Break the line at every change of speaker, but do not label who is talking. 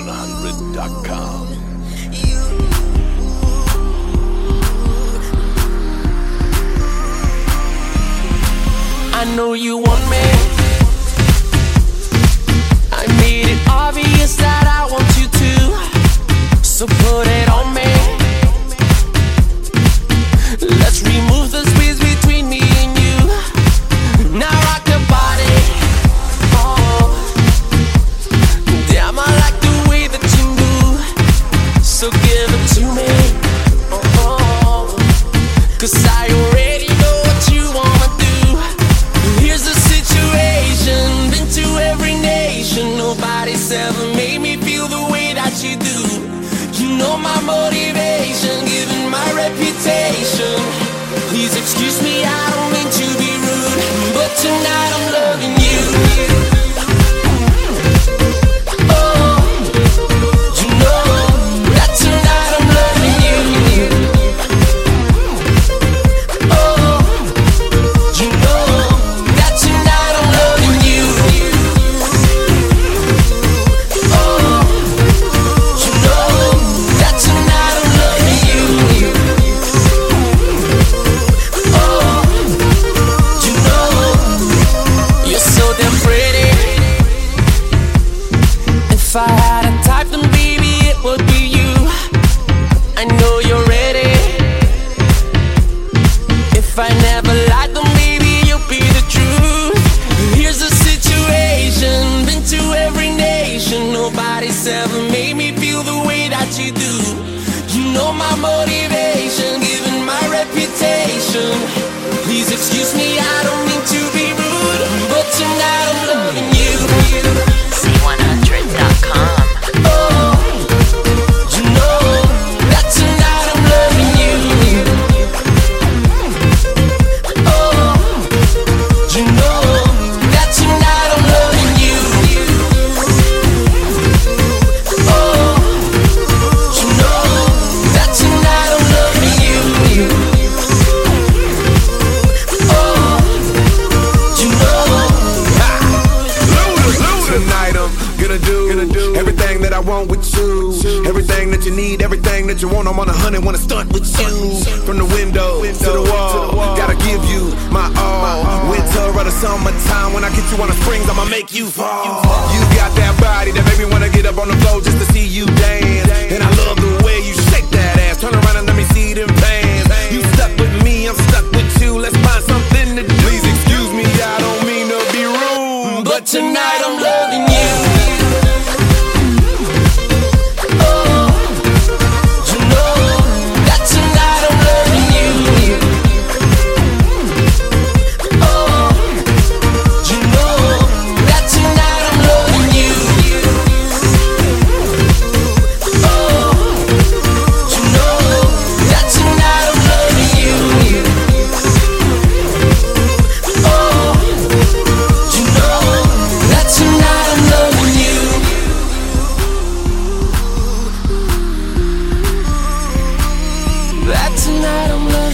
Steve100.com.
I know you want me. I made it obvious that I want you to, so put it on me. Let's remove the space between me and you. Now rock your body. Oh, damn, I like the way that you move. So give it to me. Oh, 'cause I already know what you wanna do. Here's the situation, been to every nation. Nobody's ever made me feel the way that you do. You know my motivation, given my reputation. Please excuse me, I don't mean to be rude, but tonight I'm loving you. Oh, you know that tonight I'm loving you. Oh, you know that tonight I'm loving you. Oh, you know that tonight I'm loving you. Oh, you know you're so damn pretty. If I had a type, then baby it would be you. I know you're ready. If I never lied, then baby you'll be the truth. Here's the situation, been to every nation. Nobody's ever made me feel the way that you do. You know my motivation, given my reputation. Please excuse me, I don't mean to be rude, but tonight I'm loving you.
Steve100.com.
Oh, you know that tonight I'm loving you. Oh, you know that tonight I'm loving you. Oh, you know that tonight I'm loving you. Oh, you know.
Tonight I'm gonna do everything that I want with you. Everything that you need, everything that you want. I'm on 100, wanna stunt with you. From the window to the wall, gotta give you my all. Winter or the summertime, when I get you on the springs, I'ma make you fall. You got that body that make me wanna get up on the floor just to see you dance. And I love the way you shake that ass. Turn around and let me see them pants. You stuck with me, I'm stuck with you. Let's find something to do. Please excuse me, I don't mean to be rude,
But tonight I'm loving you. Oh, you know that tonight I'm loving you. Oh, you know that tonight I'm loving you. Oh, you know that tonight I'm loving you. Oh, you know that tonight I'm loving you. That tonight I'm loving you.